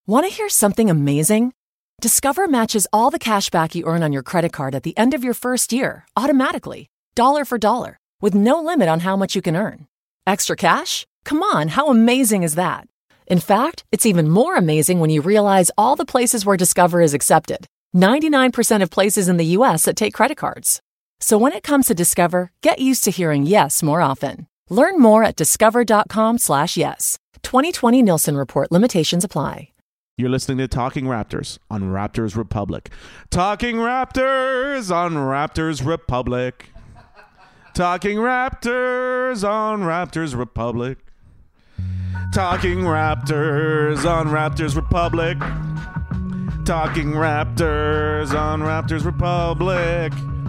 Want to hear something amazing? Discover matches all the cash back you earn on your credit card at the end of your first year, automatically, dollar for dollar, with no limit on how much you can earn. Extra cash? Come on, how amazing is that? In fact, it's even more amazing when you realize all the places where Discover is accepted. 99% of places in the U.S. that take credit cards. So when it comes to Discover, get used to hearing yes more often. Learn more at discover.com/yes. 2020 Nielsen Report. Limitations apply. You're listening to Talking Raptors on Raptors Republic. Talking Raptors on Raptors Republic. Talking Raptors on Raptors Republic. Talking Raptors on Raptors Republic. Talking Raptors on Raptors Republic.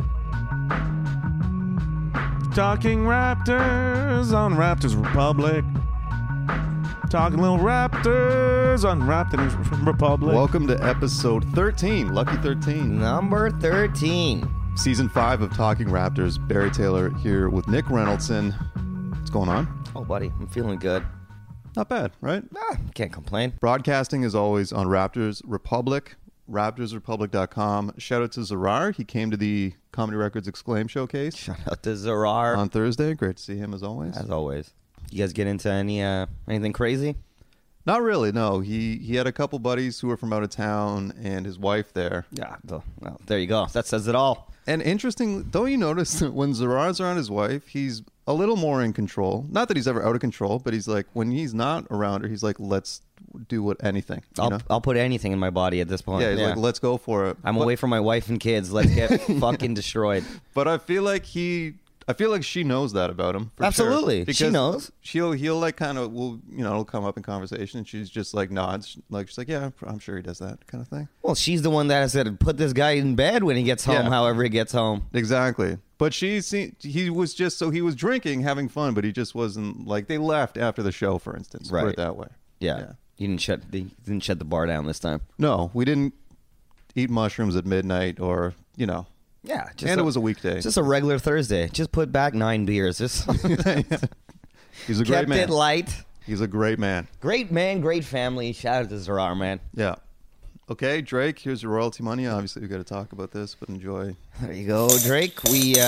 Talking Raptors on Raptors Republic. Talking little Raptors on Raptors Republic. Welcome to episode 13, Lucky 13. Number 13. Season 5 of Talking Raptors. Barry Taylor here with Nick Reynoldson. What's going on? Oh, buddy, I'm feeling good. Not bad, right? Can't complain. Broadcasting is always on Raptors Republic, raptorsrepublic.com. Shout out to Zarar. He came to the Comedy Records Exclaim Showcase. Shout out to Zarar. On Thursday. Great to see him as always. As always. You guys get into anything crazy? Not really, no. He had a couple buddies who were from out of town and his wife there. Yeah, well, there you go. That says it all. And interesting, don't you notice that when Zarar's around his wife, he's a little more in control. Not that he's ever out of control, but he's like, when he's not around her, he's like, let's do anything. I'll put anything in my body at this point. Yeah, he's like, let's go for it. I'm away from my wife and kids. Let's get fucking destroyed. But I feel like she knows that about him. Absolutely. Sure, she knows. He'll like kind of, it'll come up in conversation and she's just like nods. Like, she's like, yeah, I'm sure he does that kind of thing. Well, she's the one that said, put this guy in bed when he gets home, however he gets home. Exactly. But he was drinking, having fun, but he just wasn't like, they left after the show, for instance. Right. Put it that way. Yeah. You didn't shut the bar down this time. No, we didn't eat mushrooms at midnight or, Yeah, it was a weekday. Just a regular Thursday. Just put back 9 beers. Just He's a great man. Kept it light. He's a great man. Great man, great family. Shout out to Zarar, man. Yeah. Okay, Drake, here's your royalty money. Obviously, we got to talk about this, but enjoy. There you go, Drake. We'll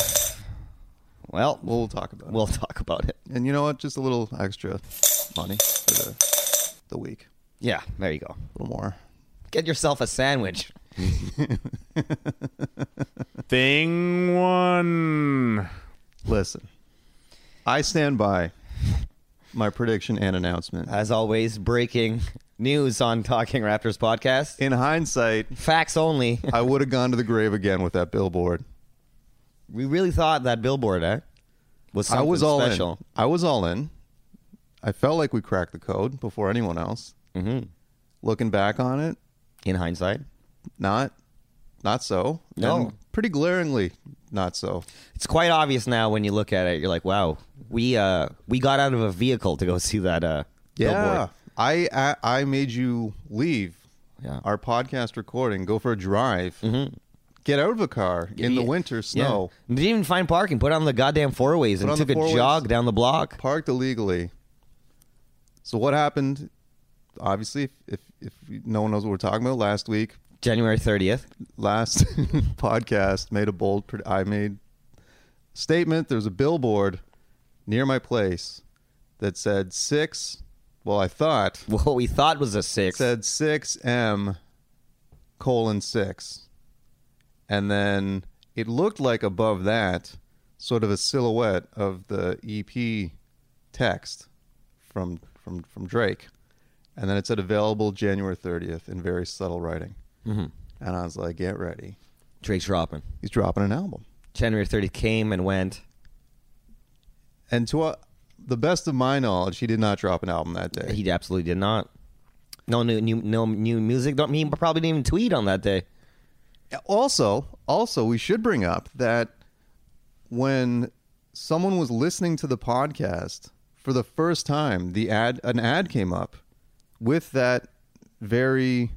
talk about it. We'll talk about it. And you know what? Just a little extra money for the week. Yeah, there you go. A little more. Get yourself a sandwich. Thing one. Listen, I stand by my prediction and announcement. As always, breaking news on Talking Raptors podcast. In hindsight, facts only. I would have gone to the grave again with that billboard. We really thought that billboard, was something special. I was all in. I felt like we cracked the code before anyone else. Mm-hmm. Looking back on it, in hindsight, not so. No. And pretty glaringly not so. It's quite obvious now when you look at it. You're like, wow, we got out of a vehicle to go see that billboard. I made you leave our podcast recording, go for a drive, get out of a car in the winter snow. Yeah. Didn't even find parking. Put on the goddamn four-ways and took a jog down the block. Parked illegally. So what happened? Obviously, if no one knows what we're talking about, last week, January 30th, last podcast, I made a statement. There was a billboard near my place that said 6. Well, I thought. What we thought was a 6. Said 6M:6. And then it looked like above that, sort of a silhouette of the EP text from Drake. And then it said available January 30th in very subtle writing. Mm-hmm. And I was like, get ready. Drake's dropping. He's dropping an album. January 30th came and went. And to the best of my knowledge, he did not drop an album that day. He absolutely did not. No new music. He probably didn't even tweet on that day. Also, we should bring up that when someone was listening to the podcast for the first time, an ad came up with that very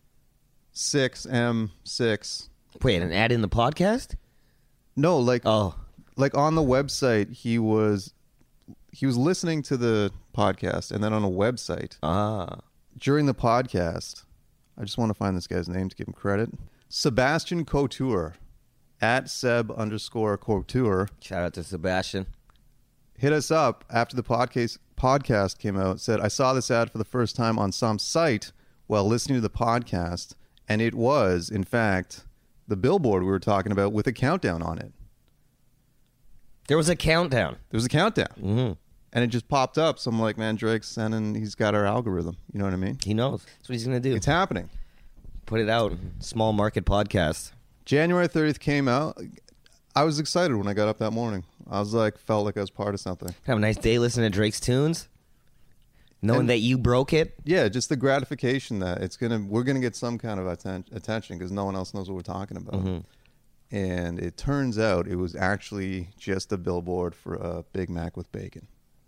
6M:6. Wait, an ad in the podcast? No, like on the website, he was listening to the podcast, and then on a website, during the podcast, I just want to find this guy's name to give him credit. Sebastian Couture, at Seb_Couture. Shout out to Sebastian. Hit us up after the podcast came out. Said, I saw this ad for the first time on some site while listening to the podcast, and it was, in fact, the billboard we were talking about with a countdown on it. There was a countdown. There was a countdown. Mm-hmm. And it just popped up. So I'm like, man, Drake's sending, he's got our algorithm. You know what I mean? He knows. That's what he's going to do. It's happening. Put it out. Small market podcast. January 30th came out. I was excited when I got up that morning. I was like, felt like I was part of something. Have a nice day listening to Drake's tunes. Knowing that you broke it. Yeah, just the gratification that we're gonna get some kind of attention because no one else knows what we're talking about. Mm-hmm. And it turns out it was actually just a billboard for a Big Mac with bacon.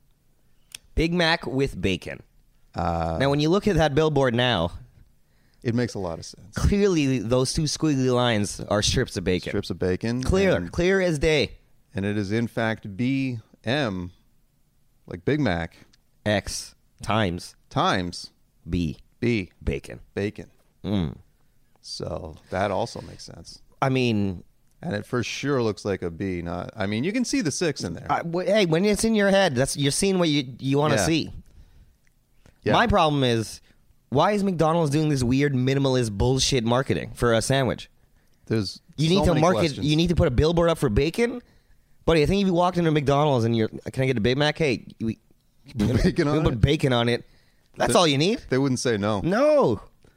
Big Mac with bacon. Now, when you look at that billboard now, it makes a lot of sense. Clearly, those two squiggly lines are strips of bacon. Strips of bacon. Clear as day. And it is, in fact, BM, like Big Mac. X times B. Bacon. Mm. So that also makes sense. I mean... And it for sure looks like a B. I mean, you can see the 6 in there. Hey, when it's in your head, you're seeing what you want to see. Yeah. My problem is, why is McDonald's doing this weird minimalist bullshit marketing for a sandwich? You need to market. Questions. You need to put a billboard up for bacon, buddy. I think if you walked into McDonald's and can I get a Big Mac? Hey, bacon on put it? Bacon on it. That's all you need. They wouldn't say no. No.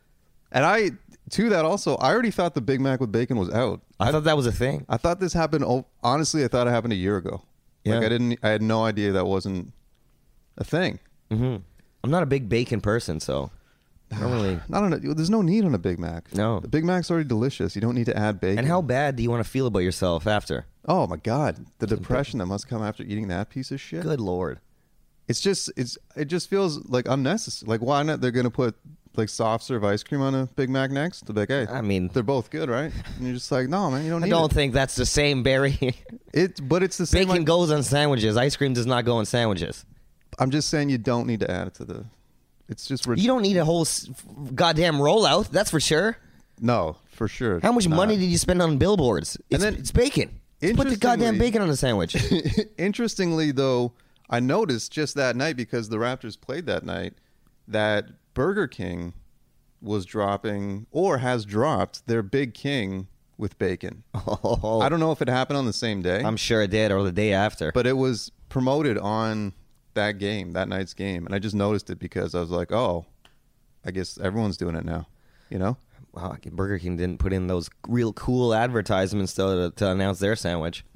And to that also, I already thought the Big Mac with bacon was out. I thought that was a thing. I thought this happened. Honestly, I thought it happened a year ago. Yeah. Like I had no idea that wasn't a thing. Mm-hmm. I'm not a big bacon person, so I don't really. There's no need on a Big Mac. No, the Big Mac's already delicious. You don't need to add bacon. And how bad do you want to feel about yourself after? Oh my God, the depression that must come after eating that piece of shit. Good Lord. It just feels like unnecessary. Like, why not? They're gonna put like soft serve ice cream on a Big Mac next. They're like, hey, I mean, they're both good, right? And you're just like, no, man, you don't need I don't think that's the same, Barry. But it's the same. Bacon goes on sandwiches. Ice cream does not go on sandwiches. I'm just saying you don't need to add it to the. It's just you don't need a whole goddamn rollout. That's for sure. No, for sure. How much money did you spend on billboards? It's bacon. Put the goddamn bacon on the sandwich. Interestingly, though, I noticed just that night, because the Raptors played that night, that Burger King was dropping or has dropped their Big King with bacon. Oh. I don't know if it happened on the same day. I'm sure it did, or the day after. But it was promoted on that night's game. And I just noticed it because I was like, oh, I guess everyone's doing it now, you know? Wow, Burger King didn't put in those real cool advertisements to announce their sandwich.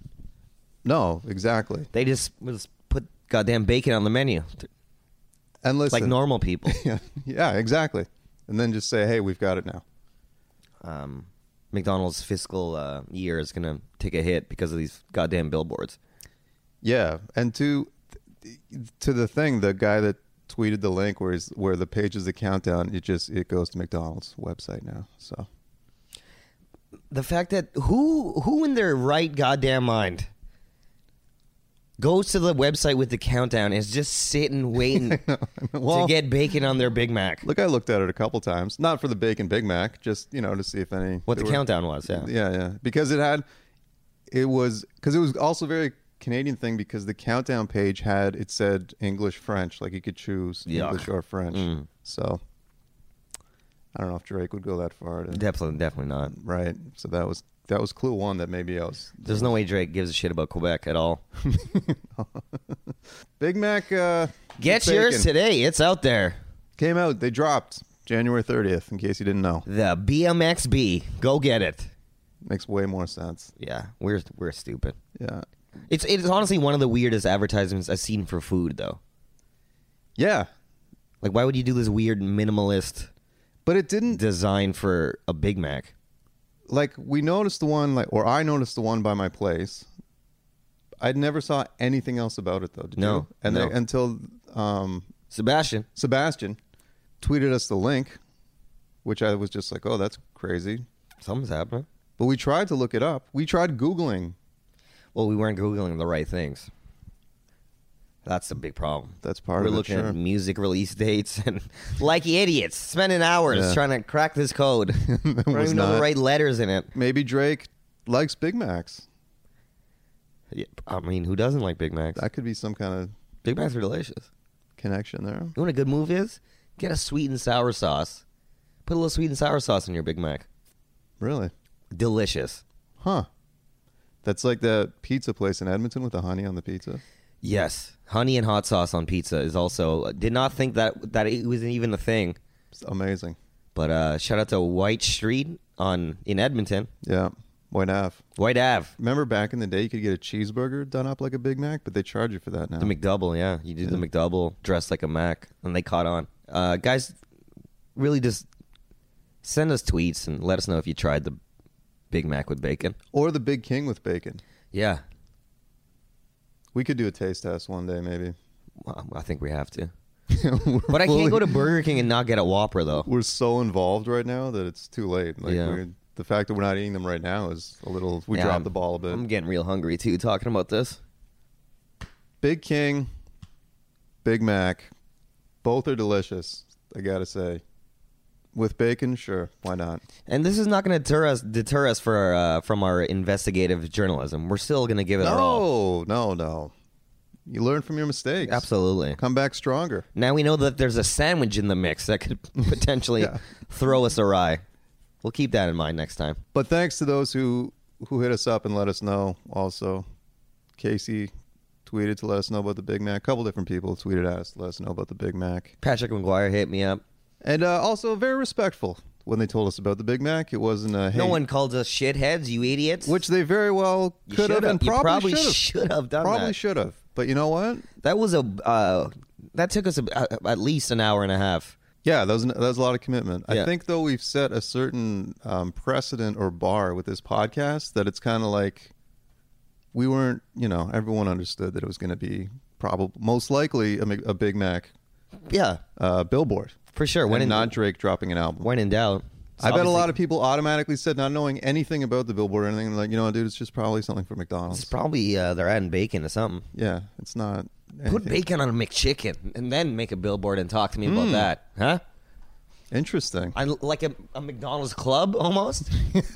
No, exactly. They just put goddamn bacon on the menu. And listen, like normal people. Yeah, exactly. And then just say, hey, we've got it now. McDonald's fiscal year is going to take a hit because of these goddamn billboards. Yeah, and to the thing, the guy that tweeted the link where the page is the countdown, it goes to McDonald's website now. So the fact that who in their right goddamn mind goes to the website with the countdown is just sitting waiting to get bacon on their Big Mac. Look, I looked at it a couple times, not for the bacon Big Mac, just to see if any countdown was. Yeah, because it was also very Canadian thing, because the countdown page it said English, French, like you could choose English or French. So I don't know if Drake would go that far. Definitely not. Right. So that was clue one that maybe I was. There's no way Drake gives a shit about Quebec at all. Big Mac. Get yours today. It's out there. Came out. They dropped January 30th. In case you didn't know. The BMXB. Go get it. Makes way more sense. Yeah, we're stupid. Yeah. It's honestly one of the weirdest advertisements I've seen for food, though. Yeah. Like, why would you do this weird minimalist but it didn't design for a Big Mac? Like, we noticed the one, I noticed the one by my place. I never saw anything else about it, though. Did you? And no. Until Sebastian tweeted us the link, which I was just like, oh, that's crazy. Something's happening. But we tried to look it up. We tried Googling. Well, we weren't Googling the right things. That's a big problem. That's part We're of it. looking Sure. at music release dates and like idiots, spending hours trying to crack this code. Don't even know the right letters in it. Maybe Drake likes Big Macs. Yeah, I mean, who doesn't like Big Macs? That could be some kind of Big Macs are delicious. connection there. You know what a good move is? Get a sweet and sour sauce. Put a little sweet and sour sauce in your Big Mac. Really? Delicious. Huh. That's like the pizza place in Edmonton with the honey on the pizza. Yes. Honey and hot sauce on pizza is also... Did not think that it was even a thing. It's amazing. But shout out to White Street in Edmonton. Yeah. White Ave. White Ave. Remember back in the day you could get a cheeseburger done up like a Big Mac, but they charge you for that now. The McDouble, yeah. You do the McDouble dressed like a Mac, and they caught on. Guys, really just send us tweets and let us know if you tried the Big Mac with bacon. Or the Big King with bacon. Yeah. We could do a taste test one day, maybe. Well, I think we have to. But I can't go to Burger King and not get a Whopper, though. We're so involved right now that it's too late. Like, Yeah. the fact that we're not eating them right now is a little... We dropped the ball a bit. I'm getting real hungry, too, talking about this. Big King, Big Mac, both are delicious, I gotta say. With bacon, sure, why not? And this is not going to deter us from our investigative journalism. We're still going to give it our all. No. You learn from your mistakes. Absolutely. Come back stronger. Now we know that there's a sandwich in the mix that could potentially throw us awry. We'll keep that in mind next time. But thanks to those who hit us up and let us know also. Casey tweeted to let us know about the Big Mac. A couple different people tweeted at us to let us know about the Big Mac. Patrick McGuire hit me up. And also very respectful when they told us about the Big Mac. It wasn't a hey. No one called us shitheads, you idiots. Which they very well could have and probably should have done that. Probably should have. But you know what? That was that took us at least an hour and a half. Yeah, that was a lot of commitment. Yeah. I think, though, we've set a certain precedent or bar with this podcast that it's kind of like we weren't, everyone understood that it was going to be most likely a Big Mac billboard. For sure. Not Drake dropping an album. When in doubt. I bet a lot of people automatically said, not knowing anything about the billboard or anything, like, dude, it's just probably something for McDonald's. It's probably they're adding bacon to something. Yeah, it's not anything. Put bacon on a McChicken and then make a billboard and talk to me about that. Huh? Interesting. Like a McDonald's club almost?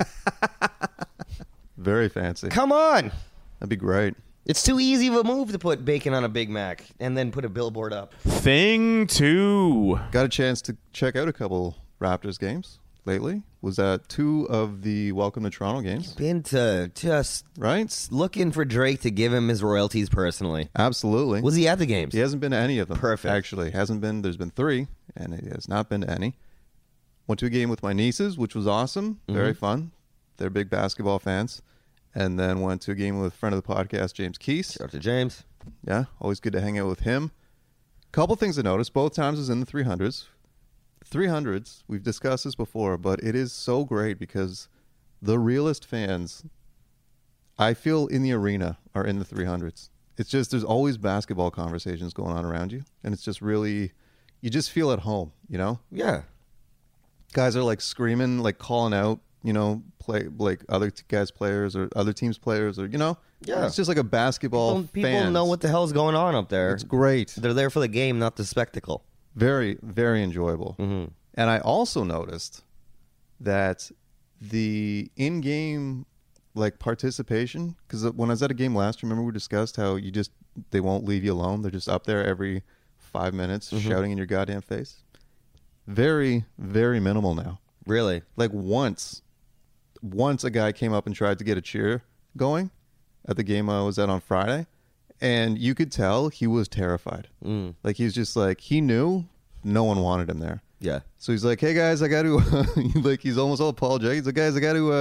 Very fancy. Come on. That'd be great. It's too easy of a move to put bacon on a Big Mac and then put a billboard up. Thing 2. Got a chance to check out a couple Raptors games lately. Was at 2 of the Welcome to Toronto games. Been to just right? Looking for Drake to give him his royalties personally. Absolutely. Was he at the games? He hasn't been to any of them. Perfect. Actually, hasn't been. There's been 3, and he has not been to any. Went to a game with my nieces, which was awesome. Very fun. They're big basketball fans. And then went to a game with a friend of the podcast, James Keese. Shout out to James. Yeah, always good to hang out with him. Couple things to notice. Both times was in the 300s. 300s, we've discussed this before, but it is so great because the realest fans, I feel, in the arena are in the 300s. It's just, there's always basketball conversations going on around you. And it's just really, you just feel at home, Yeah. Guys are like screaming, like calling out, play like other guys' players or other teams' players, or Yeah. it's just like a basketball. People know what the hell's going on up there. It's great. They're there for the game, not the spectacle. Very, very enjoyable. Mm-hmm. And I also noticed that the in-game participation, because when I was at a game last year, remember we discussed how they won't leave you alone. They're just up there every 5 minutes shouting in your goddamn face. Very, very minimal now. Really? Like once a guy came up and tried to get a cheer going at the game I was at on Friday, and you could tell he was terrified. Like he's just like, he knew no one wanted him there. Yeah. So he's like, hey guys, I got to he's almost all apologetic. He's like, guys,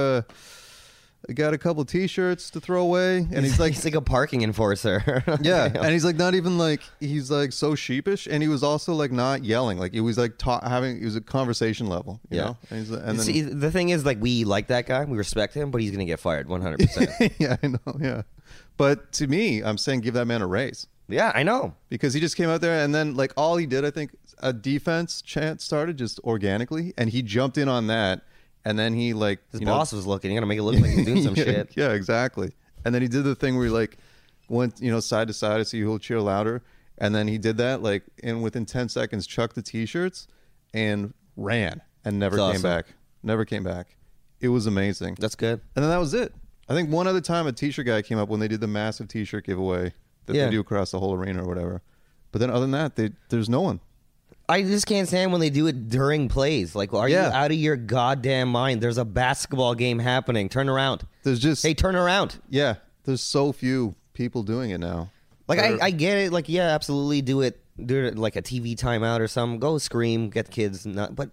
I got a couple T-shirts to throw away, and he's like a parking enforcer. Yeah, and he's like not even he's like so sheepish, and he was also like not yelling, like it was like it was a conversation level, you know. And then see, the thing is, we like that guy, we respect him, but he's gonna get fired 100%. Yeah, I know. Yeah, but to me, I'm saying give that man a raise. Yeah, I know, because he just came out there, and then all he did, I think, a defense chant started just organically, and he jumped in on that. And then he his boss was looking. You gotta make it look like he's doing some shit. Yeah, exactly. And then he did the thing where he went side to side to see who'll cheer louder. And then he did that, like, and within 10 seconds, chucked the T-shirts and ran and never That's came awesome. back. Never came back. It was amazing. That's good. And then that was it. I think one other time a T-shirt guy came up when they did the massive T-shirt giveaway that they do across the whole arena or whatever. But then other than that, there's no one. I just can't stand when they do it during plays. Like, are you out of your goddamn mind? There's a basketball game happening. Turn around. There's just... Hey, turn around. Yeah. There's so few people doing it now. Like, I get it. Like, yeah, absolutely do it like a TV timeout or something. Go scream, get the kids. But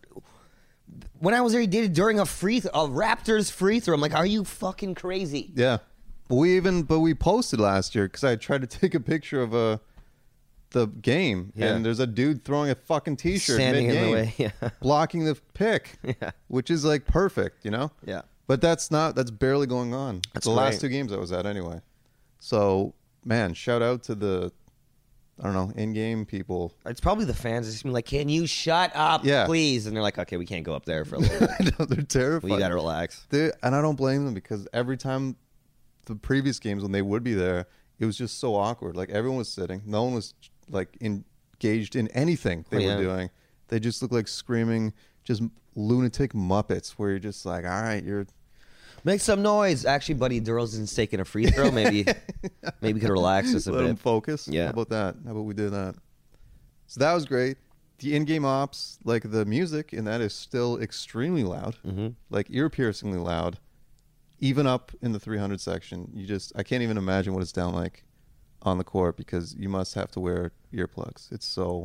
when I was there, he did it during a Raptors free throw. I'm like, are you fucking crazy? Yeah. But we posted last year because I tried to take a picture of the game, and there's a dude throwing a fucking T-shirt standing mid-game, in the way, blocking the pick, which is like perfect, you know? Yeah. But that's barely going on. That's the last great. 2 games I was at anyway. So, man, shout out to the, I don't know, in-game people. It's probably the fans. It's just been like, can you shut up, please? And they're like, okay, we can't go up there for a little bit. I know, they're terrified. You got to relax. And I don't blame them because every time the previous games when they would be there, it was just so awkward. Like, everyone was sitting. No one was, like, engaged in anything they were doing. They just looked like screaming, just lunatic Muppets where you're just like, all right, you're... Make some noise. Actually, Buddy DeRozan's taking a free throw. Maybe we could relax just a Let bit. them focus. Yeah. How about that? How about we do that? So that was great. The in-game ops, like the music, and that is still extremely loud, like ear-piercingly loud, even up in the 300 section. I can't even imagine what it's down like on the court because you must have to wear earplugs. It's so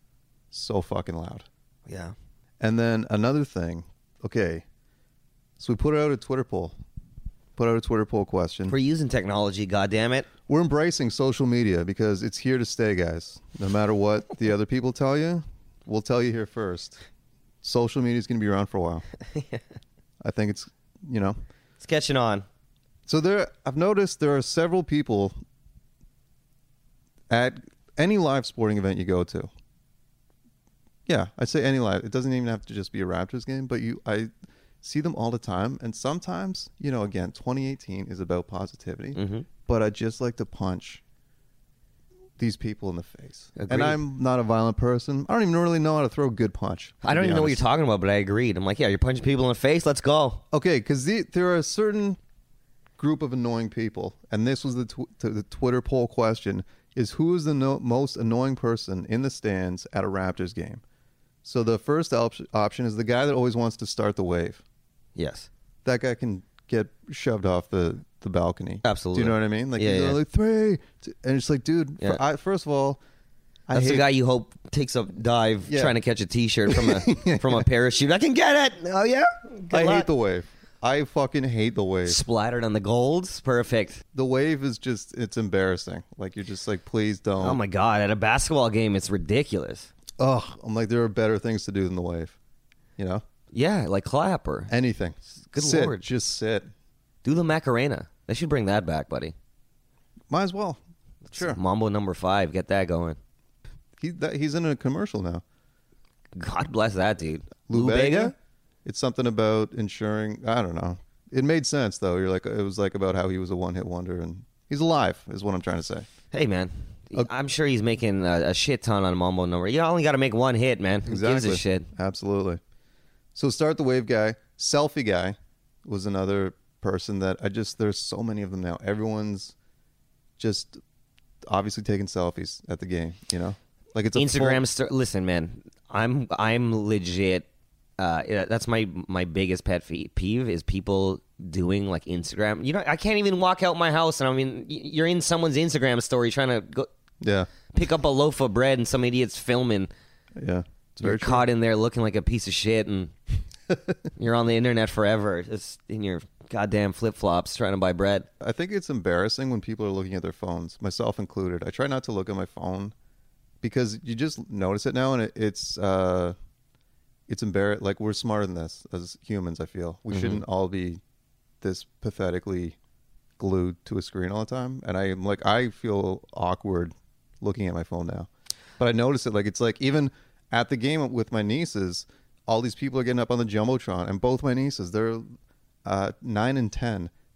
fucking loud. Yeah. And then another thing. Okay. So we put out a Twitter poll. Question. We're using technology, goddammit. We're embracing social media because it's here to stay, guys. No matter what the other people tell you, we'll tell you here first. Social media is going to be around for a while. I think it's, It's catching on. So I've noticed there are several people at any live sporting event you go to. Yeah, I say any live. It doesn't even have to just be a Raptors game, but I see them all the time. And sometimes, again, 2018 is about positivity, but I just like to punch these people in the face. Agreed. And I'm not a violent person. I don't even really know how to throw a good punch. I don't even know what you're talking about, but I agreed. I'm like, yeah, you're punching people in the face. Let's go. Okay, because there are a certain group of annoying people, and this was the Twitter poll question, is who is the most annoying person in the stands at a Raptors game? So the first option is the guy that always wants to start the wave. Yes. That guy can get shoved off the balcony. Absolutely. Do you know what I mean? Like, yeah. Like 3, and it's like, dude, first of all, that's the guy you hope takes a dive trying to catch a T-shirt from a parachute. I can get it. Oh, yeah? I hate the wave. I fucking hate the wave. Splattered on the golds. Perfect. The wave is just, it's embarrassing. Like, you're just like, please don't. Oh, my God. At a basketball game, it's ridiculous. Ugh. I'm like, there are better things to do than the wave. Yeah, like clap or anything. Good sit. Lord. Just sit. Do the Macarena. They should bring that back, buddy. Might as well. Sure. Mambo number 5. Get that going. He's in a commercial now. God bless that dude. Lou Bega? It's something about insuring. I don't know. It made sense though. It was like about how he was a one-hit wonder, and he's alive. Is what I'm trying to say. Hey man, I'm sure he's making a shit ton on Mambo number. You only got to make one hit, man. Who gives a shit? Absolutely. So start the wave guy, selfie guy was another person that there's so many of them now. Everyone's just obviously taking selfies at the game, Like it's a Instagram listen, man, I'm legit that's my biggest pet peeve is people doing like Instagram. I can't even walk out my house and I mean you're in someone's Instagram story trying to go pick up a loaf of bread and some idiot's filming. Yeah. You're caught in there looking like a piece of shit and you're on the internet forever just in your goddamn flip-flops trying to buy bread. I think it's embarrassing when people are looking at their phones, myself included. I try not to look at my phone because you just notice it now and it's embarrassing. Like, we're smarter than this as humans, I feel. We shouldn't all be this pathetically glued to a screen all the time. And I feel awkward looking at my phone now. But I notice it, like, it's like even at the game with my nieces, all these people are getting up on the Jumbotron, and both my nieces, they're 9 and 10,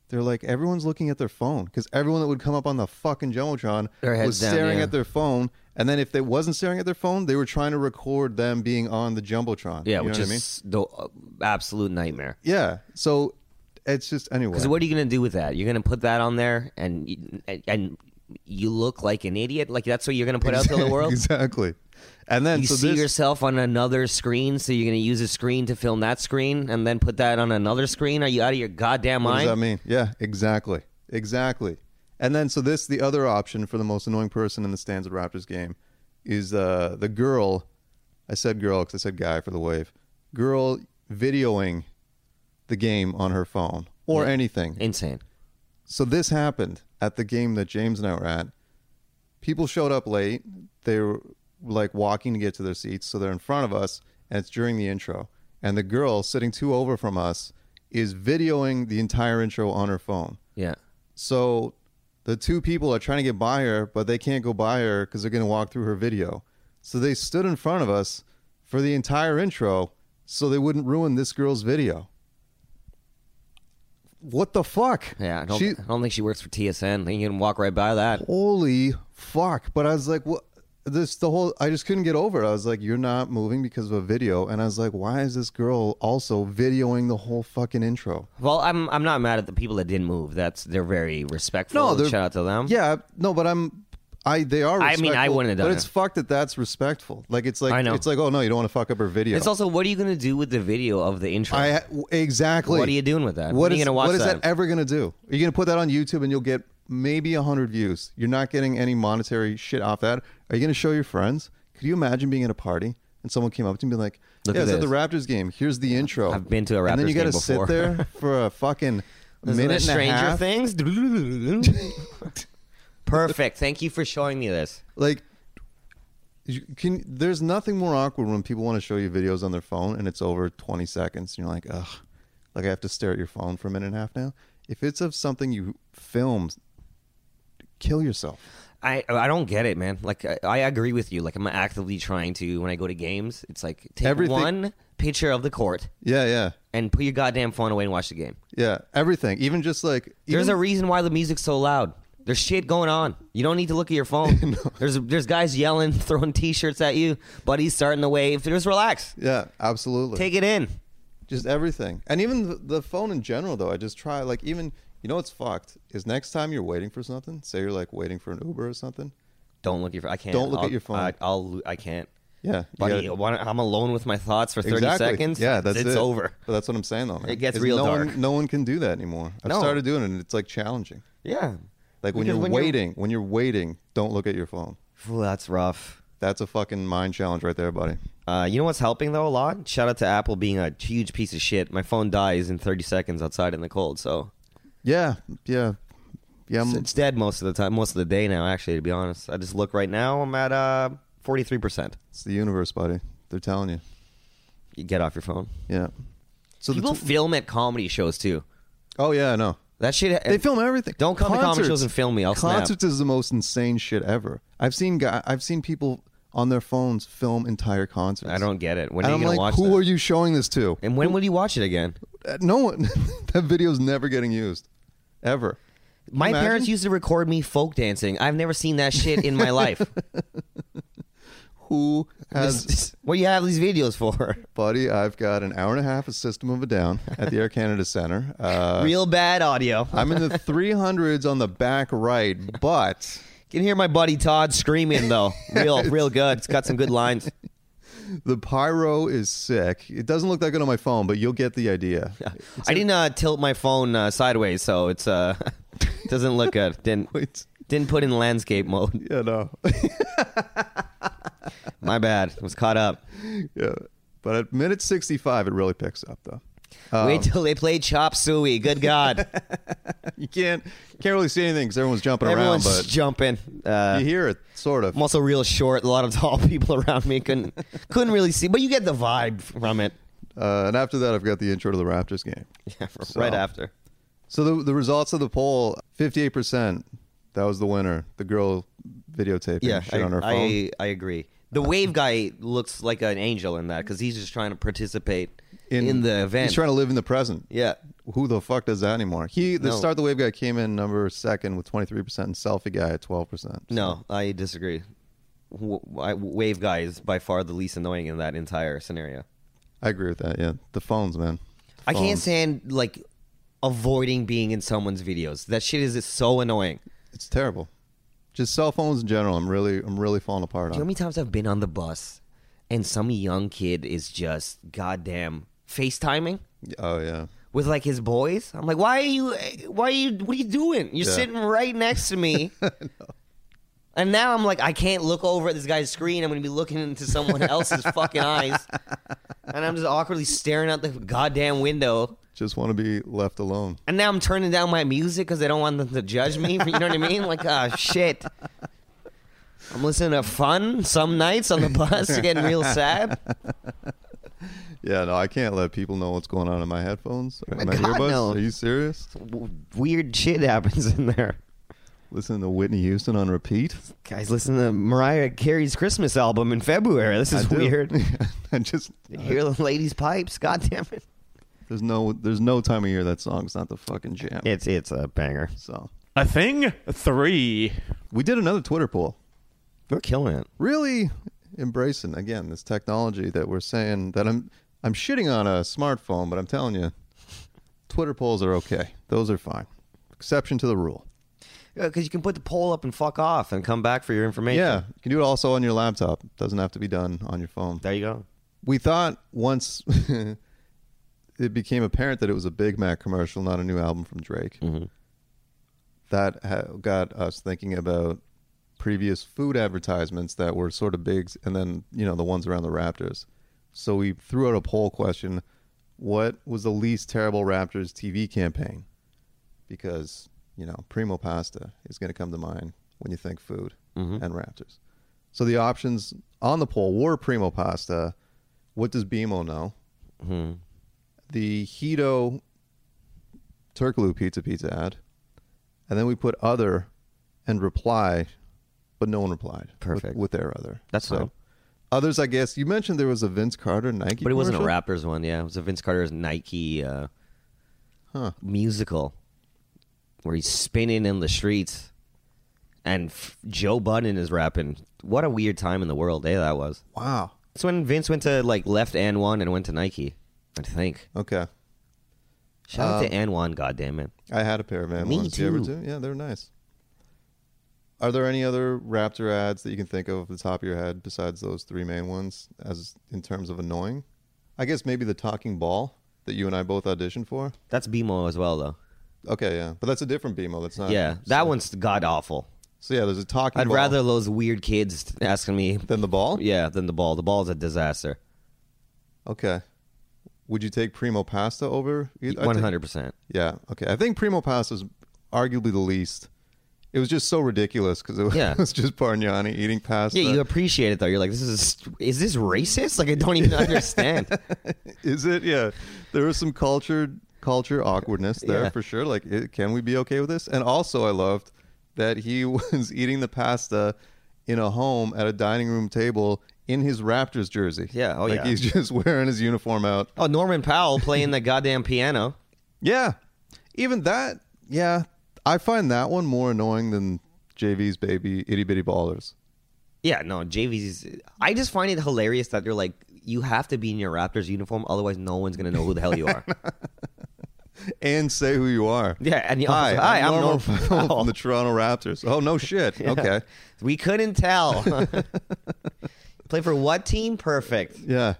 They're like, everyone's looking at their phone because everyone that would come up on the fucking Jumbotron was staring at their phone. And then if they wasn't staring at their phone, they were trying to record them being on the Jumbotron. Yeah, which is the absolute nightmare. Yeah. So it's just, anyway. Because what are you going to do with that? You're going to put that on there and you look like an idiot? Like that's what you're going to put out to the world? Exactly. And then you see yourself on another screen, so you're going to use a screen to film that screen and then put that on another screen? Are you out of your goddamn mind? What does that mean? Yeah, exactly. And then so the other option for the most annoying person in the stands at Raptors game is the girl. I said girl because I said guy for the wave. Girl videoing the game on her phone or anything. Insane. So this happened at the game that James and I were at. People showed up late. They were like walking to get to their seats, so they're in front of us, and it's during the intro. And the girl sitting 2 over from us is videoing the entire intro on her phone. Yeah. So the 2 people are trying to get by her, but they can't go by her because they're going to walk through her video. So they stood in front of us for the entire intro so they wouldn't ruin this girl's video. What the fuck? Yeah, I don't think she works for TSN. I think you can walk right by that. Holy fuck. But I was like, what? I just couldn't get over it. I was like, you're not moving because of a video. And I was like, why is this girl also videoing the whole fucking intro? Well, I'm not mad at the people that didn't move. They're very respectful. Shout out to them. Yeah, no, but they are respectful. I mean, I wouldn't have done it. But it's fucked that's respectful. Like, it's like, I know. It's like, oh no, you don't want to fuck up her video. It's also, what are you going to do with the video of the intro? Exactly. What are you doing with that? What are you going to watch What is that ever going to do? Are you going to put that on YouTube and you'll get maybe 100 views? You're not getting any monetary shit off that. Are you going to show your friends? Could you imagine being at a party and someone came up to me and be like, Look yeah, at it's at the Raptors game. Here's the intro. I've been to a Raptors game before. And then you got to sit there for a fucking minute and a half. Stranger Things? Perfect. Thank you for showing me this. Like, there's nothing more awkward when people want to show you videos on their phone and it's over 20 seconds. And you're like, ugh, like I have to stare at your phone for a minute and a half now. If it's of something you filmed, kill yourself. I don't get it, man. Like, I agree with you. Like, I'm actively trying to, when I go to games, it's like, take one picture of the court. Yeah. And put your goddamn phone away and watch the game. Yeah, everything. Even just like... There's a reason why the music's so loud. There's shit going on. You don't need to look at your phone. No. There's guys yelling, throwing T-shirts at you. Buddies starting the wave. Just relax. Yeah, absolutely. Take it in. Just everything. And even the phone in general, though, I just try, like, even... You know what's fucked is next time you're waiting for something, say you're like waiting for an Uber or something. Don't look at your phone. I can't. Don't look at your phone. I can't. Yeah. Buddy, I'm alone with my thoughts for 30 seconds. Yeah, it's over. But that's what I'm saying, though, man. It gets real dark. No one can do that anymore. I've started doing it, and it's, like, challenging. Yeah. Like, when you're waiting, don't look at your phone. Ooh, that's rough. That's a fucking mind challenge right there, buddy. You know what's helping, though, a lot? Shout out to Apple being a huge piece of shit. My phone dies in 30 seconds outside in the cold, so... Yeah. It's dead most of the time, most of the day now, actually, to be honest. I just look right now, I'm at 43%. It's the universe, buddy. They're telling you. You get off your phone. Yeah. So people film at comedy shows, too. Oh, yeah, I know. That shit. They film everything. Don't come to comedy shows and film me. I'll snap. Concerts is the most insane shit ever. I've seen people on their phones film entire concerts. I don't get it. When are you going to watch who that? are you showing this to? And when will you watch it again? No one. That video's never getting used. Ever. My parents used to record me folk dancing. I've never seen that shit in my life. Who has... What do you have these videos for? Buddy, I've got an hour and a half of System of a Down at the Air Canada Center. Real bad audio. I'm in the 300s on the back right, but... You can hear my buddy Todd screaming, though. Real good. It's got some good lines. The pyro is sick. It doesn't look that good on my phone, but you'll get the idea. I didn't tilt my phone sideways, so it's doesn't look good. Didn't put in landscape mode. Yeah, no. My bad. I was caught up. Yeah, but at minute 65, it really picks up, though. Wait till they play Chop Suey. Good God. You can't really see anything because everyone's jumping Everyone's around. But jumping. You hear it, sort of. I'm also real short. A lot of tall people around me couldn't really see. But you get the vibe from it. And after that, I've got the intro to the Raptors game. Yeah, right after. So the results of the poll, 58%. That was the winner. The girl videotaping shit on her phone. I agree. The wave guy looks like an angel in that because he's just trying to participate in the event. He's trying to live in the present. Yeah. who the fuck does that anymore? The Start the Wave guy came in number 2nd with 23%, and Selfie guy at 12%. So. No, I disagree. Wave guy is by far the least annoying in that entire scenario. I agree with that. Yeah, the phones, man. I can't stand like avoiding being in someone's videos. That shit is so annoying. It's terrible. Just cell phones in general. I'm really falling apart on. Do you know how many times I've been on the bus and some young kid is just goddamn FaceTiming? Oh yeah. With like his boys? I'm like, what are you doing? You're sitting right next to me. And now I'm like, I can't look over at this guy's screen. I'm going to be looking into someone else's fucking eyes. And I'm just awkwardly staring out the goddamn window. Just want to be left alone. And now I'm turning down my music because I don't want them to judge me. You know what I mean? Like, shit. I'm listening to Fun some nights on the bus, getting real sad. Yeah, no, I can't let people know what's going on in my headphones or my God, earbuds. no. Are you serious? Weird shit happens in there. Listening to Whitney Houston on repeat. Guys, listen to Mariah Carey's Christmas album in February. This is weird. I just hear the ladies' pipes. God damn it. There's no time of year that song's not the fucking jam. It's a banger. So A Thing 3. We did another Twitter poll. We're killing it. Really embracing again this technology that we're saying that I'm shitting on a smartphone, but I'm telling you, Twitter polls are okay. Those are fine. Exception to the rule. Because you can put the poll up and fuck off and come back for your information. Yeah, you can do it also on your laptop. It doesn't have to be done on your phone. There you go. We thought once it became apparent that it was a Big Mac commercial, not a new album from Drake. Mm-hmm. That got us thinking about previous food advertisements that were sort of big, and then, the ones around the Raptors. So we threw out a poll question: what was the least terrible Raptors TV campaign? Because, Primo Pasta is going to come to mind when you think food and Raptors. So the options on the poll were Primo Pasta, What Does BMO Know? Mm-hmm. The Hito Turkaloo Pizza ad, and then we put other and reply, but no one replied. Perfect. With their other. That's fine. Others, I guess, you mentioned there was a Vince Carter Nike But it wasn't a commercial? Raptors one, yeah. It was a Vince Carter's Nike musical where he's spinning in the streets and Joe Budden is rapping. What a weird time in the world, that was. Wow. That's when Vince went to left and one and went to Nike, I think. Okay. Shout out to Anwan, goddammit. I had a pair of Me Anwans. too. You ever do? Yeah, they're nice. Are there any other Raptor ads that you can think of off the top of your head besides those three main ones as in terms of annoying? I guess maybe the talking ball that you and I both auditioned for. That's BMO as well, though. Okay, yeah. But that's a different BMO. That's not. Yeah, that one's god-awful. So, yeah, there's a talking I'd ball. rather those weird kids asking me. Than the ball? Yeah, than the ball. The ball's a disaster. Okay. Would you take Primo Pasta over? 100%. Yeah, okay. I think Primo Pasta is arguably the least. It was just so ridiculous because it was just Bargnani eating pasta. Yeah, you appreciate it, though. You're like, is this racist? Like, I don't even understand. Is it? Yeah. There was some culture awkwardness there for sure. Like, can we be okay with this? And also I loved that he was eating the pasta in a home at a dining room table in his Raptors jersey. Yeah, Like he's just wearing his uniform out. Oh, Norman Powell playing the goddamn piano. Yeah. Even that, yeah. I find that one more annoying than JV's baby Itty Bitty Ballers. Yeah, no, JV's... I just find it hilarious that they're like, you have to be in your Raptors uniform, otherwise no one's going to know who the hell you are. And say who you are. Yeah, and Hi, I'm Norman Powell from the Toronto Raptors. Oh, no shit. Yeah. Okay. We couldn't tell. Play for what team? Perfect. Yeah.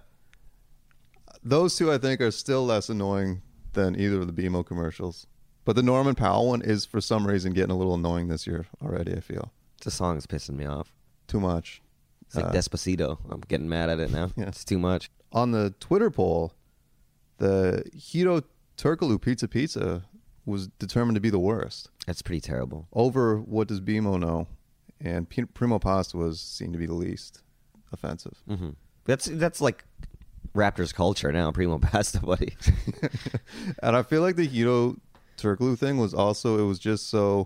Those two, I think, are still less annoying than either of the BMO commercials. But the Norman Powell one is, for some reason, getting a little annoying this year already, I feel. The song's pissing me off. Too much. It's like Despacito. I'm getting mad at it now. Yeah. It's too much. On the Twitter poll, the Hito Turkaloo Pizza was determined to be the worst. That's pretty terrible. Over What Does BMO Know? And Primo Pasta was seen to be the least offensive. Mm-hmm. That's like Raptors culture now, Primo Pasta, buddy. And I feel like the Hito Turkaloo thing was also, it was just so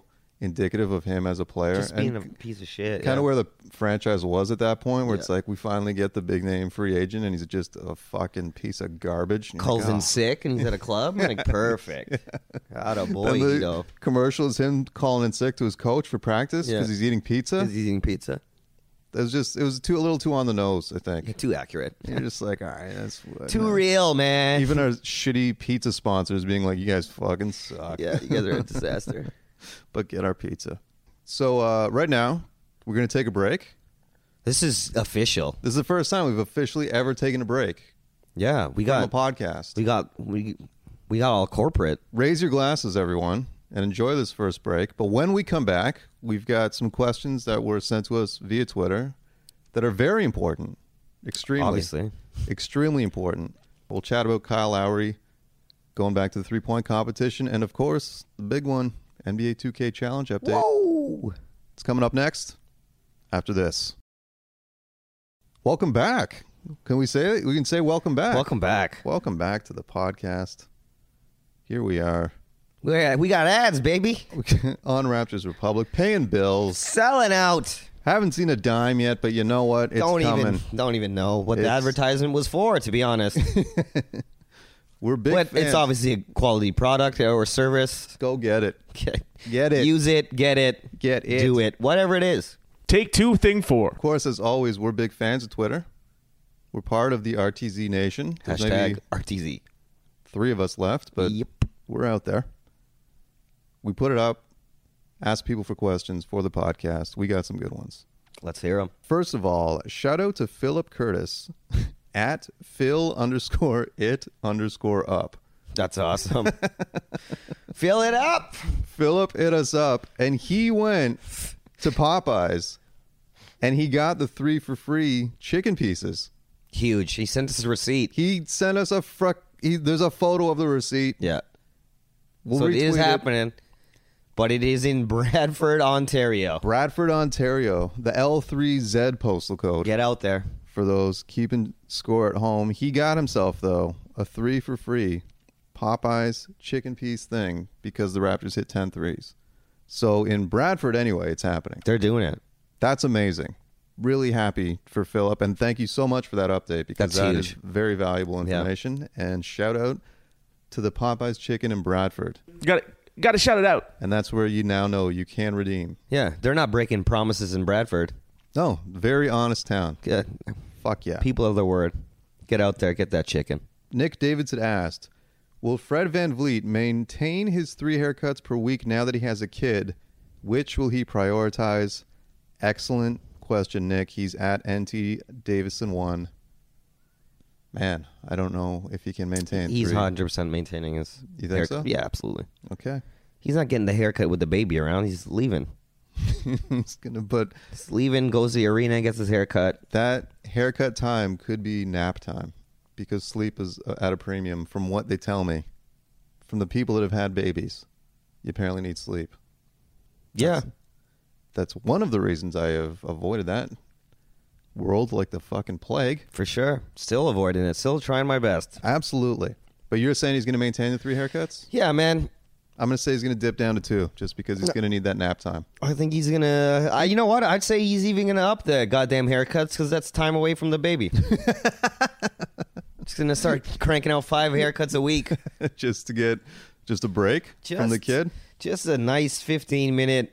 indicative of him as a player. Just being a piece of shit. Kind of where the franchise was at that point, where it's like we finally get the big name free agent, and he's just a fucking piece of garbage. Calls in sick, and he's at a club. Like, perfect. Got a boy, you know. Commercial is him calling in sick to his coach for practice because he's eating pizza. Because he's eating pizza. It was a little too on the nose, I think. Yeah, too accurate. You're just like, all right, that's too real, man. Even our shitty pizza sponsors being like, you guys fucking suck. Yeah, you guys are a disaster. But get our pizza. So right now, we're going to take a break. This is official. This is the first time we've officially ever taken a break. Yeah, we got a podcast. We got all corporate. Raise your glasses, everyone, and enjoy this first break. But when we come back, we've got some questions that were sent to us via Twitter that are very important. Obviously. Extremely important. We'll chat about Kyle Lowry, going back to the three-point competition, and of course, the big one, NBA 2K Challenge update. Whoa! It's coming up next after this. Welcome back. Can we say it? We can say welcome back. Welcome back. Welcome back to the podcast. Here we are. We got ads, baby. On Raptors Republic, paying bills. Selling out. Haven't seen a dime yet, but you know what? It's coming. Don't even know what the advertisement was for, to be honest. We're big fans. It's obviously a quality product or service. Go get it. Get it. Use it. Get it. Get it. Do it. Whatever it is. Take two, thing four. Of course, as always, we're big fans of Twitter. We're part of the RTZ Nation. There's # RTZ. 3 of us left, but we're out there. We put it up, ask people for questions for the podcast. We got some good ones. Let's hear them. First of all, shout out to Philip Curtis at Phil_it_up. That's awesome. Fill it up. Philip hit us up, and he went to Popeyes, and he got the 3 for free chicken pieces. Huge. He sent us a receipt. He sent us there's a photo of the receipt. Yeah. So it is happening, but it is in Bradford, Ontario. Bradford, Ontario. The L3Z postal code. Get out there. For those keeping score at home. He got himself, though, a 3 for free Popeyes chicken piece thing because the Raptors hit 10 threes. So in Bradford, anyway, it's happening. They're doing it. That's amazing. Really happy for Philip, and thank you so much for that update because that is very valuable information. Yeah. And shout out to the Popeyes chicken in Bradford. Got to shout it out. And that's where you now know you can redeem. Yeah, they're not breaking promises in Bradford. No, very honest town. Good. Fuck yeah. People of their word. Get out there, get that chicken. Nick Davidson asked, will Fred VanVleet maintain his 3 haircuts per week now that he has a kid? Which will he prioritize? Excellent question, Nick. He's at NT Davison 1. Man, I don't know if he can maintain. He's 100% maintaining his. You think so? Yeah, absolutely. Okay. He's not getting the haircut with the baby around. He's leaving. He's leaving, goes to the arena, gets his haircut. That haircut time could be nap time because sleep is at a premium from what they tell me. From the people that have had babies, you apparently need sleep. Yeah. That's one of the reasons I have avoided that world like the fucking plague. For sure. Still avoiding it. Still trying my best. Absolutely. But you're saying he's going to maintain the 3 haircuts? Yeah, man. I'm going to say he's going to dip down to 2 just because he's going to need that nap time. I think he's going to... you know what? I'd say he's even going to up the goddamn haircuts because that's time away from the baby. Just going to start cranking out 5 haircuts a week. Just to get a break from the kid? Just a nice 15-minute...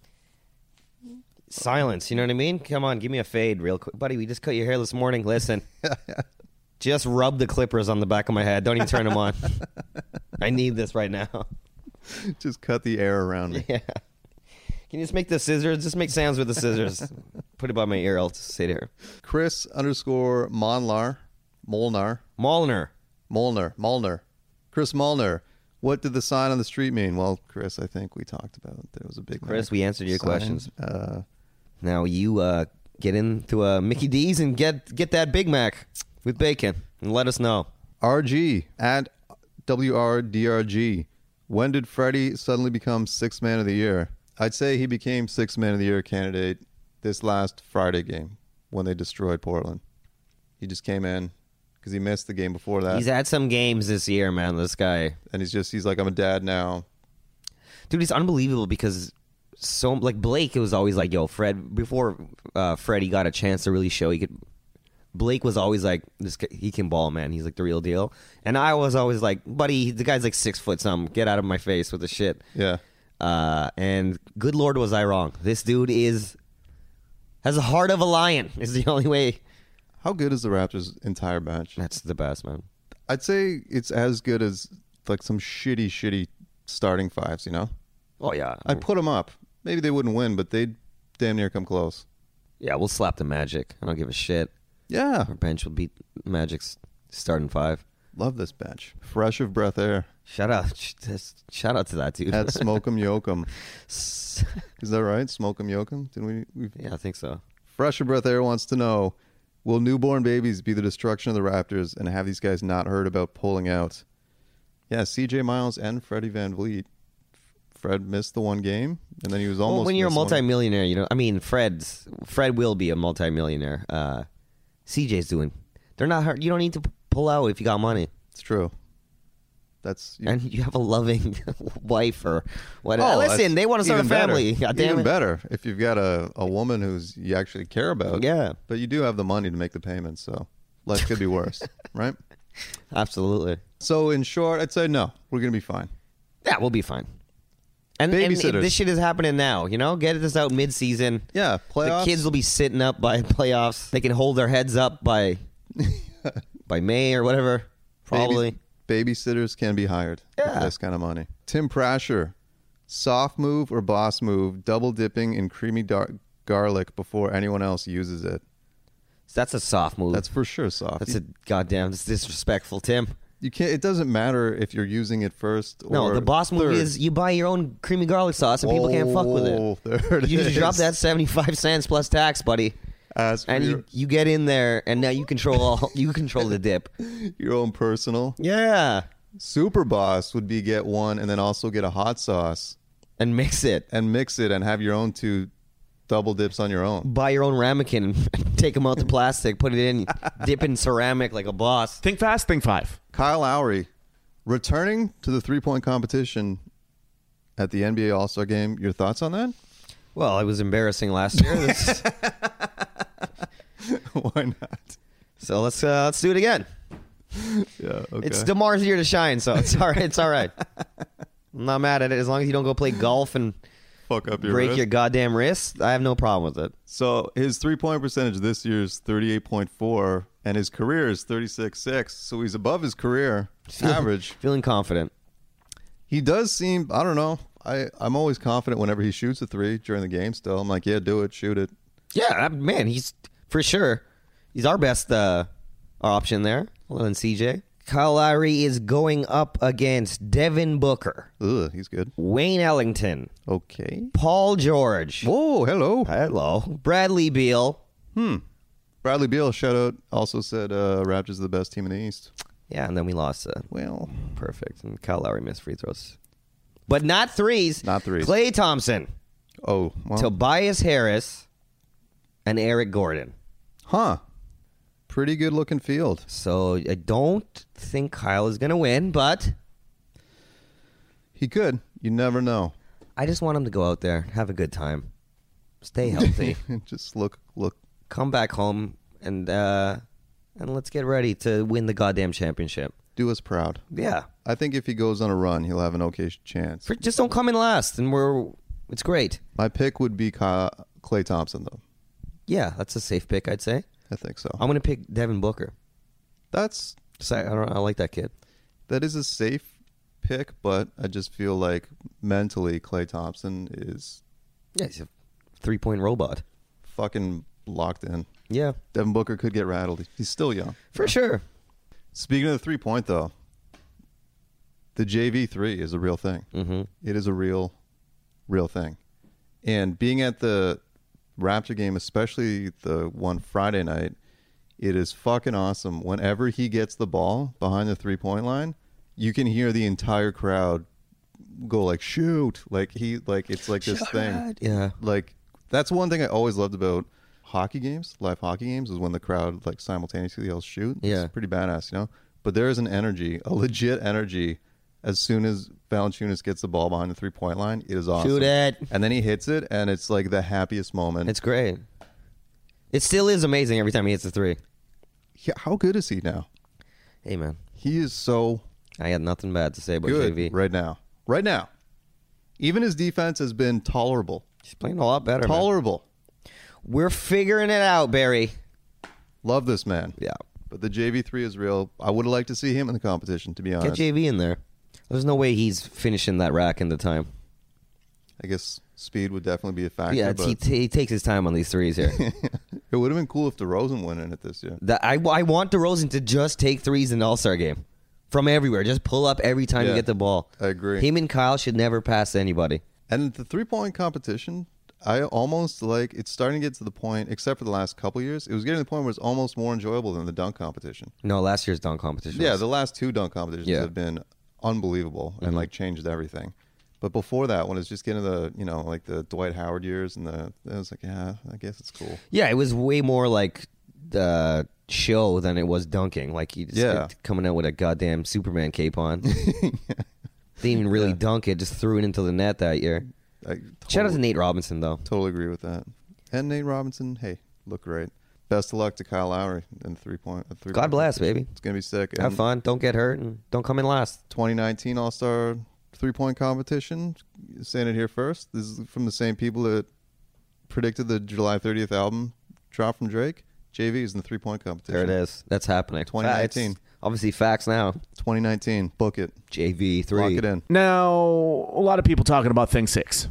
silence, you know what I mean? Come on, give me a fade real quick. Buddy, we just cut your hair this morning. Listen. Just rub the clippers on the back of my head. Don't even turn them on. I need this right now. Just cut the air around me. Yeah. Can you just make the scissors? Just make sounds with the scissors. Put it by my ear. I'll just sit here. Chris_Molnar. Chris Molnar. What did the sign on the street mean? Well, Chris, I think we talked about there was a big Chris, we answered your sign. questions. Now you get into a Mickey D's and get that Big Mac with bacon and let us know. RG at WRDRG. When did Freddie suddenly become 6th man of the year? I'd say he became 6th man of the year candidate this last Friday game when they destroyed Portland. He just came in because he missed the game before that. He's had some games this year, man, this guy. And he's like, I'm a dad now. Dude, he's unbelievable because so like Blake, it was always like, yo, Fred. Before Freddie got a chance to really show Blake was always like, he can ball, man. He's like the real deal. And I was always like, buddy, the guy's like 6 foot something. Get out of my face with the shit. Yeah. And good Lord, was I wrong. This dude has a heart of a lion. Is the only way. How good is the Raptors' entire bench? That's the best, man. I'd say it's as good as like some shitty starting fives, you know? Oh, yeah. I'd put them up. Maybe they wouldn't win, but they'd damn near come close. Yeah, we'll slap the Magic. I don't give a shit. Yeah. Our bench will beat Magic's starting five. Love this bench. Fresh of breath air. Shout out to that dude. At Smokem Yokum. Is that right? Smokem Yokum? Didn't we? Yeah, I think so. Fresh of breath air wants to know, will newborn babies be the destruction of the Raptors and have these guys not heard about pulling out? Yeah, CJ Miles and Freddie Van Vliet. Fred missed the one game, and then he was almost. Well, when you're a multimillionaire, you know. I mean, Fred will be a multimillionaire. CJ's doing. They're not hurt. You don't need to pull out if you got money. It's true. And you have a loving wife or whatever. Listen, they want to start a family. God damn even it. better if you've got a woman who's you actually care about. Yeah. But you do have the money to make the payments, so life could be worse, right? Absolutely. So in short, I'd say no. We're gonna be fine. Yeah, we'll be fine. And Babysitters. this shit is happening now, you know? Get this out mid-season. Yeah, playoffs. The kids will be sitting up by playoffs. They can hold their heads up by May or whatever, probably. Babysitters can be hired with this kind of money. Tim Prasher, soft move or boss move, double dipping in creamy garlic before anyone else uses it. That's a soft move. That's for sure soft. That's that's disrespectul, Tim. You can't. It doesn't matter if you're using it first or no. The boss move is you buy your own creamy garlic sauce and people can't fuck with it. There it you is. drop that 75 cents plus tax, buddy. And you get in there, and now you control the dip. Your own personal. Yeah. Super boss would be get one and then also get a hot sauce and mix it and have your own two double dips on your own. Buy your own ramekin and take them out the plastic, put it in, dip in ceramic like a boss. Think fast, think five. Kyle Lowry returning to the 3-point competition at the NBA All-Star Game. Your thoughts on that? Well, it was embarrassing last year. Why not? So let's do it again. Yeah, okay. It's DeMar's year to shine, so it's all right. It's all right. I'm not mad at it as long as you don't go play golf and fuck up your break wrist. your goddamn wrist. I have no problem with it. So his 3-point percentage this year is 38.4, and his career is 36.6. So he's above his career average. Feeling confident. He does seem. I don't know. I'm always confident whenever he shoots a three during the game. Still, I'm like, yeah, do it, shoot it. Yeah, man, he's for sure. He's our best option there, other than CJ. Kyle Lowry is going up against Devin Booker. Ugh, he's good. Wayne Ellington. Okay. Paul George. Whoa, hello. Hello. Bradley Beal. Bradley Beal, shout out, also said Raptors are the best team in the East. Yeah, and then we lost. Well, perfect. And Kyle Lowry missed free throws. But not threes. Not threes. Klay Thompson. Oh, well. Tobias Harris. And Eric Gordon. Huh. Pretty good looking field. So I don't think Kyle is going to win, but he could. You never know. I just want him to go out there, have a good time, stay healthy. Just look. Come back home and let's get ready to win the goddamn championship. Do us proud. Yeah. I think if he goes on a run, he'll have an okay chance. Just don't come in last, and it's great. My pick would be Klay Thompson, though. Yeah, that's a safe pick, I'd say. I think so. I'm going to pick Devin Booker. I like that kid. That is a safe pick, but I just feel like mentally Klay Thompson is... Yeah, he's a 3-point robot. Fucking locked in. Yeah. Devin Booker could get rattled. He's still young. For sure. Speaking of the 3-point, though, the JV3 is a real thing. Mm-hmm. It is a real thing. And being at the Raptor game, especially the one Friday night, it is fucking awesome. Whenever he gets the ball behind the 3-point line, you can hear the entire crowd go like, shoot. It's like this thing. Yeah. Like, that's one thing I always loved about hockey games, live hockey games, is when the crowd like simultaneously yells shoot. Yeah. It's pretty badass, you know? But there is an energy, a legit energy, as soon as Valanciunas gets the ball behind the 3-point line, it is awesome. Shoot it. And then he hits it, and it's like the happiest moment. It's great. It still is amazing every time he hits a three. Yeah, how good is he now? Hey, man. He is so I had nothing bad to say about good JV. right now. Right now. Even his defense has been tolerable. He's playing a lot better, man. Tolerable. We're figuring it out, Barry. Love this man. Yeah. But the JV3 is real. I would have liked to see him in the competition, to be honest. Get JV in there. There's no way he's finishing that rack in the time. I guess speed would definitely be a factor. Yeah, but he takes his time on these threes here. it would have been cool if DeRozan went in it this year. I want DeRozan to just take threes in the All-Star game. From everywhere. Just pull up every time you get the ball. I agree. Him and Kyle should never pass anybody. And the 3-point competition, I almost like it's starting to get to the point, except for the last couple years, it was getting to the point where it's almost more enjoyable than the dunk competition. No, last year's dunk competition. Yeah, the last 2 dunk competitions have been unbelievable and like changed everything. But before that, when it's just getting the, like the Dwight Howard years and it was like, yeah, I guess it's cool. Yeah, it was way more like the show than it was dunking. Like he just coming out with a goddamn Superman cape on. They didn't even really dunk it, just threw it into the net that year. Shout out to Nate Robinson, though. Totally agree with that. And Nate Robinson, hey, look great. Best of luck to Kyle Lowry in the 3-point. God bless, baby. It's going to be sick. Have fun. Don't get hurt, and don't come in last. 2019 All-Star 3-point competition. Saying it here first. This is from the same people that predicted the July 30th album drop from Drake. JV is in the 3-point competition. There it is. That's happening. 2019. Obviously facts now. 2019. Book it. JV3. Lock it in. Now, a lot of people talking about Thing 6.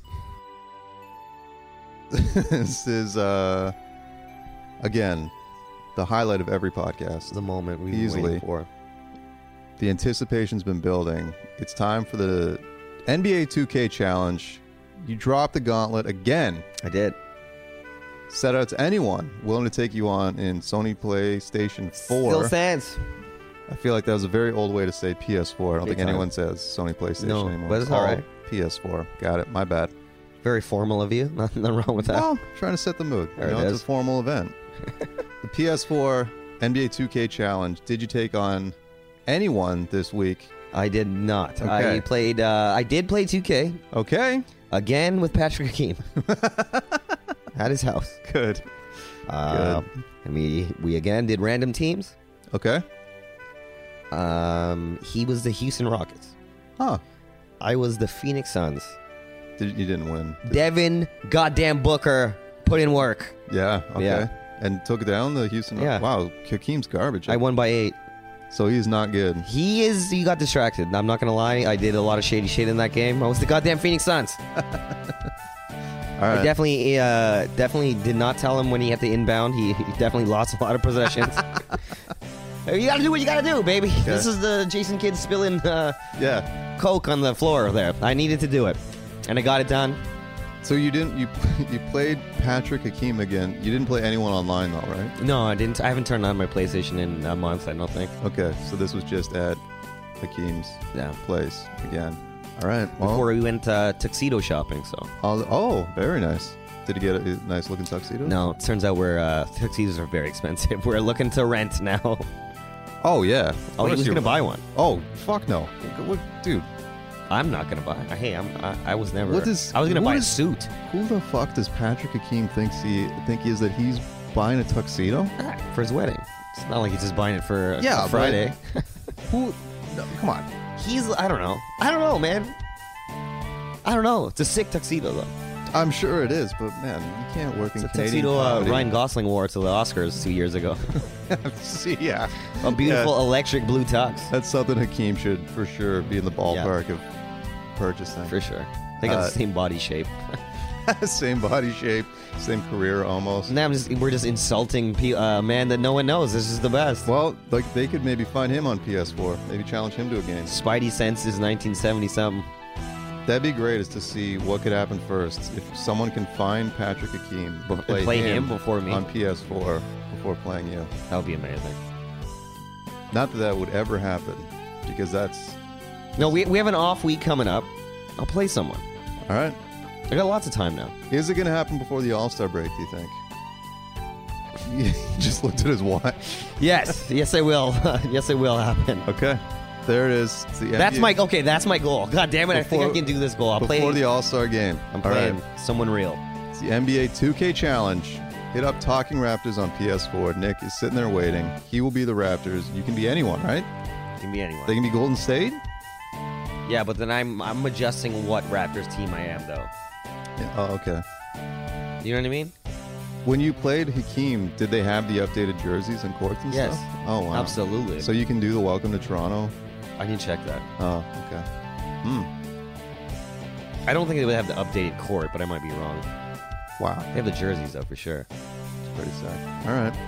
This is, again, the highlight of every podcast. The moment we've been waiting for. The anticipation's been building. It's time for the NBA 2K Challenge. You dropped the gauntlet again. I did. Set out to anyone willing to take you on in Sony PlayStation 4. Still stands. I feel like that was a very old way to say PS4. I don't think anyone says Sony PlayStation anymore. But it's all right. PS4. Got it. My bad. Very formal of you. Nothing wrong with that. Well, trying to set the mood. It's a formal event. The PS4 NBA 2K Challenge. Did you take on anyone this week? I did not. Okay. I did play 2K. Okay. Again with Patrick Hakeem. At his house. Good. And we again did random teams. Okay. He was the Houston Rockets. Huh. I was the Phoenix Suns. You didn't win. Devin goddamn Booker put in work. Yeah. Okay. Yeah. And took down the Houston Rockets. Yeah. Wow. Hakeem's garbage. I won by 8. So he's not good. He got distracted. I'm not going to lie. I did a lot of shady shit in that game. I was the goddamn Phoenix Suns. All right. I definitely did not tell him when he had to inbound. He definitely lost a lot of possessions. You got to do what you got to do, baby. Okay. This is the Jason Kidd spilling Coke on the floor there. I needed to do it. And I got it done. So you played Patrick Hakeem again. You didn't play anyone online though, right? No, I didn't. I haven't turned on my PlayStation in a month, I don't think. Okay, so this was just at Hakeem's place again. All right. Well, before we went tuxedo shopping, so. Oh, very nice. Did you get a nice looking tuxedo? No, it turns out tuxedos are very expensive. We're looking to rent now. Oh yeah. Oh, he was gonna buy one. Oh fuck no, what, dude. I'm not gonna buy. Hey, I was never. I was gonna buy a suit. Who the fuck does Patrick Hakeem think he is that he's buying a tuxedo for his wedding? It's not like he's just buying it for Friday. Who? No, come on. I don't know, man. I don't know. It's a sick tuxedo though. I'm sure it is, but man, you can't work in Canadian tuxedo Ryan Gosling wore to the Oscars 2 years ago. See, yeah. A beautiful electric blue tux. That's something Hakeem should for sure be in the ballpark of purchasing. For sure. They got the same body shape. Same body shape, same career almost. Now we're just insulting a man that no one knows. This is the best. Well, like they could maybe find him on PS4. Maybe challenge him to a game. Spidey Sense is 1970-something. That'd be great, is to see what could happen first. If someone can find Patrick Hakeem and play him before me on PS4 before playing you. That would be amazing. Not that would ever happen, because that's... No, we have an off week coming up. I'll play someone. All right. I got lots of time now. Is it going to happen before the All-Star break, do you think? He just looked at his watch. Yes, it will. Yes, it will happen. Okay. there it is. It's the That's NBA that's my goal. God damn it, I think I can do this goal. I'll play before the All-Star game. I'm playing someone real. It's the NBA 2K Challenge. Hit up Talking Raptors on PS4. Nick is sitting there waiting. He will be the Raptors. You can be anyone, right? You can be anyone. They can be Golden State? Yeah, but then I'm adjusting what Raptors team I am, though. Yeah. Oh, okay. You know what I mean? When you played Hakeem, did they have the updated jerseys and courts and Yes. stuff? Oh, wow. Absolutely. So you can do the Welcome to Toronto? I can check that. Oh, okay. I don't think they would have the updated court, but I might be wrong. Wow. They have the jerseys, though, for sure. It's pretty sick.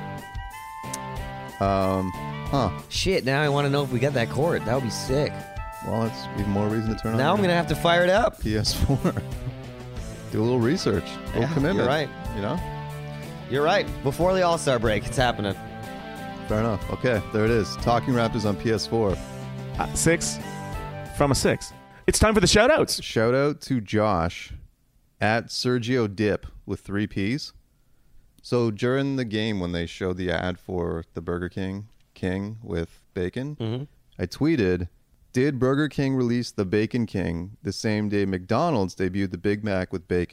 All right. Shit, now I want to know if we get that court. That would be sick. Well, it's even more reason to turn on Now I'm going to have to fire it up. PS4. Do a little research. A little commitment. You're right. You know? You're right. Before the All-Star break, it's happening. Fair enough. Okay, there it is. Talking Raptors on PS4. 6 from a 6. It's time for the shout-outs. Shout out to Josh at Sergio Dip with 3 Ps. So during the game when they showed the ad for the Burger King with bacon, I tweeted, did Burger King release the Bacon King the same day McDonald's debuted the Big Mac with bacon? ?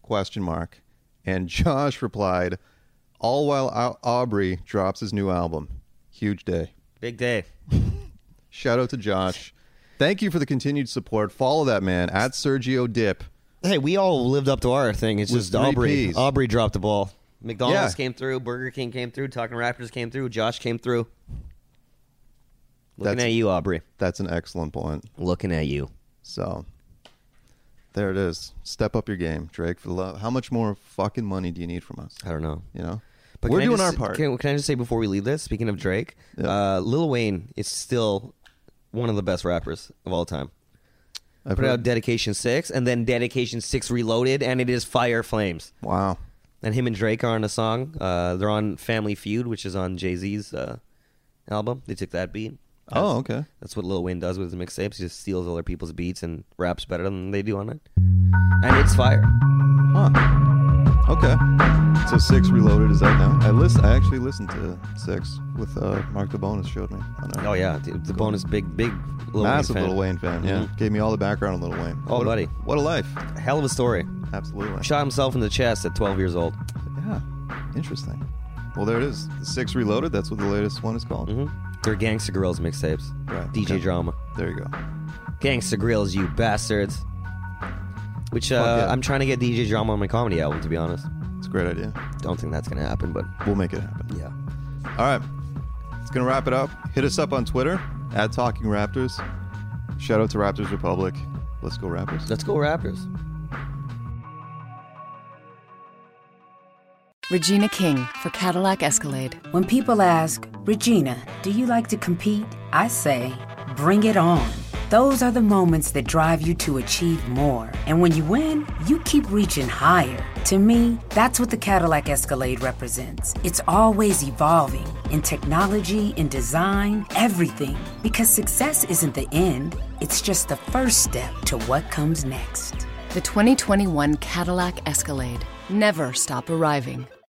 And Josh replied, all while Aubrey drops his new album. Huge day. Big day. Shout out to Josh. Thank you for the continued support. Follow that man at Sergio Dip. Hey, we all lived up to our thing. It's With just 3 Aubrey. Ps. Aubrey dropped the ball. McDonald's Yeah. came through. Burger King came through. Talking Raptors came through. Josh came through. Looking at you, Aubrey. That's an excellent point. Looking at you. So, there it is. Step up your game, Drake, for the love. How much more fucking money do you need from us? I don't know. You know? But We're can I doing just- our part. Can I just say before we leave this, speaking of Drake, Yeah. Lil Wayne is still one of the best rappers of all time. I've Put heard- out Dedication 6 and then Dedication 6 Reloaded, and it is fire flames. Wow. And him and Drake are on a song. They're on Family Feud, which is on Jay-Z's album. They took that beat. Oh, okay. That's what Lil Wayne does with his mixtapes. He just steals other people's beats and raps better than they do on it. And it's fire. Huh. Okay. So 6 Reloaded is out now. I actually listened to 6 with Mark DeBonis showed me. Oh, yeah. The bonus, big Lil Massive Wayne fan. Lil Wayne fan, yeah. Mhm. Gave me all the background on Lil Wayne. Oh, buddy. What a life. Hell of a story. Absolutely. Shot himself in the chest at 12 years old. Yeah. Interesting. Well, there it is. The 6 Reloaded, that's what the latest one is called. Mm-hmm. They're Gangsta Grills mixtapes. Right. DJ Okay. Drama. There you go. Gangsta Grills, you bastards. Which yeah. I'm trying to get DJ Drama on my comedy album, to be honest. It's a great idea. Don't think that's going to happen, but We'll make it happen. yeah. All right. It's going to wrap it up. Hit us up on Twitter at Talking Raptors. Shout out to Raptors Republic. Let's go Raptors. Let's go Raptors. Regina King for Cadillac Escalade. When people ask, Regina, do you like to compete? I say, bring it on. Those are the moments that drive you to achieve more. And when you win, you keep reaching higher. To me, that's what the Cadillac Escalade represents. It's always evolving in technology, in design, everything. Because success isn't the end, it's just the first step to what comes next. The 2021 Cadillac Escalade. Never stop arriving.